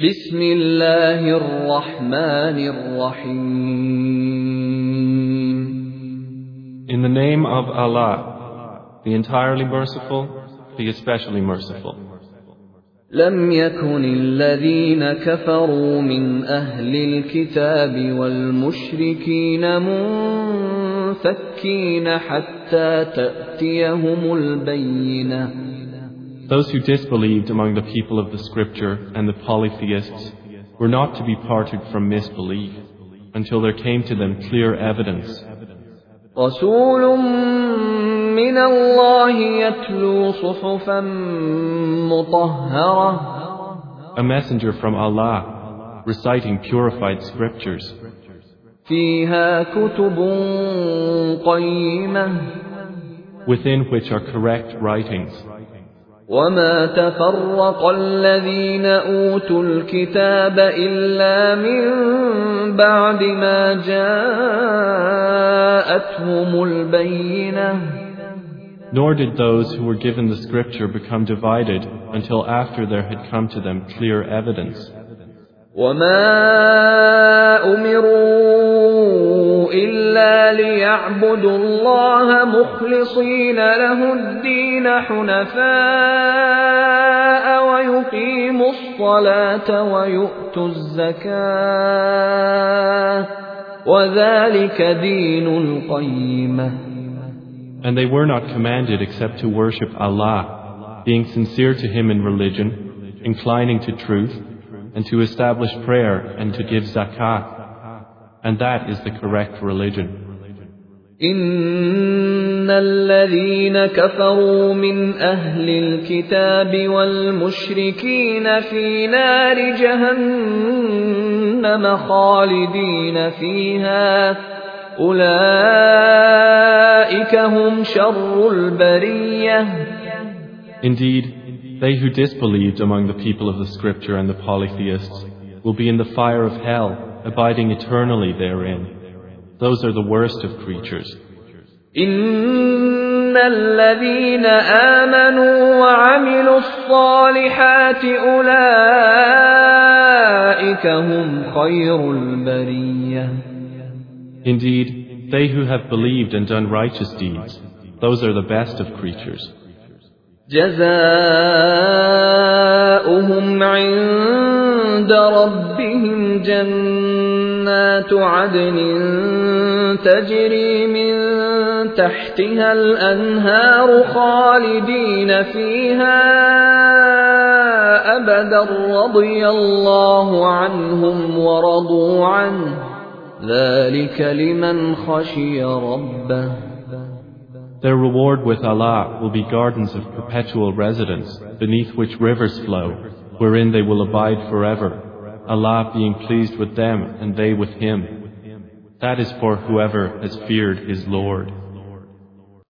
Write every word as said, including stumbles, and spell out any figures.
بسم الله الرحمن الرحيم. In the name of Allah, the entirely merciful, the especially merciful. لم يكن الذين كفروا من أهل الكتاب والمشركين منفكين حتى تأتيهم البينة. Those who disbelieved among the people of the scripture and the polytheists were not to be parted from misbelief until there came to them clear evidence. رسول من الله يتلو صحفا مطهرة. A messenger from Allah reciting purified scriptures. فيها كتب قيمة. Within which are correct writings. وما تفرق الذين أوتوا الكتاب إلا من بعد ما جاءتهم البينة. Nor did those who were given the scripture become divided until after there had come to them clear evidence. وما أمروا إلا ليعبدوا الله مخلصين له الدين حنفاء ويقيموا الصلاة ويؤتوا الزكاة وذلك دين القيمة. And they were not commanded except to worship Allah, being sincere to Him in religion, inclining to truth, and to establish prayer and to give zakah. And that is the correct religion. إن الذين كفروا من أهل الكتاب والمشركين في نار جهنم خالدين فيها أولئك هم شر البرية. Indeed, they who disbelieved among the people of the scripture and the polytheists will be in the fire of hell, abiding eternally therein. Those are the worst of creatures. إن الذين آمنوا وعملوا الصالحات أولئك هم خير البرية. Indeed, they who have believed and done righteous deeds, those are the best of creatures. جزاؤهم عند ربهم جنات عدن تجري من تحتها الأنهار خالدين فيها أبدا رضي الله عنهم ورضوا عنه ذلك لمن خشي ربه. Their reward with Allah will be gardens of perpetual residence, beneath which rivers flow, wherein they will abide forever, Allah being pleased with them and they with Him. That is for whoever has feared his Lord.